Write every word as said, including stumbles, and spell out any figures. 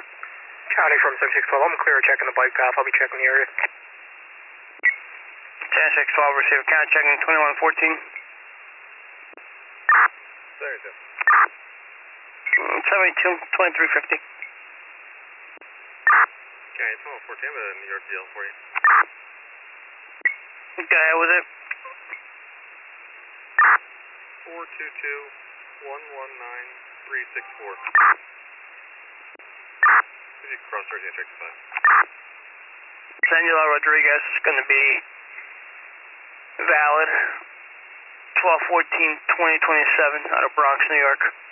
County from seventy-six twelve, I'm clear checking the bike path, I'll be checking the area. seventy-six twelve, receive count checking twenty-one fourteen. seventy-two. seventy-two, twenty-three fifty. Okay, twenty-one fourteen, I'm at a New York deal for you. Go ahead with it. four two two, one one nine, three six four. If you cross thirty, check the five. Daniela Rodriguez is going to be valid twelve fourteen twenty twenty-seven out of Bronx, New York.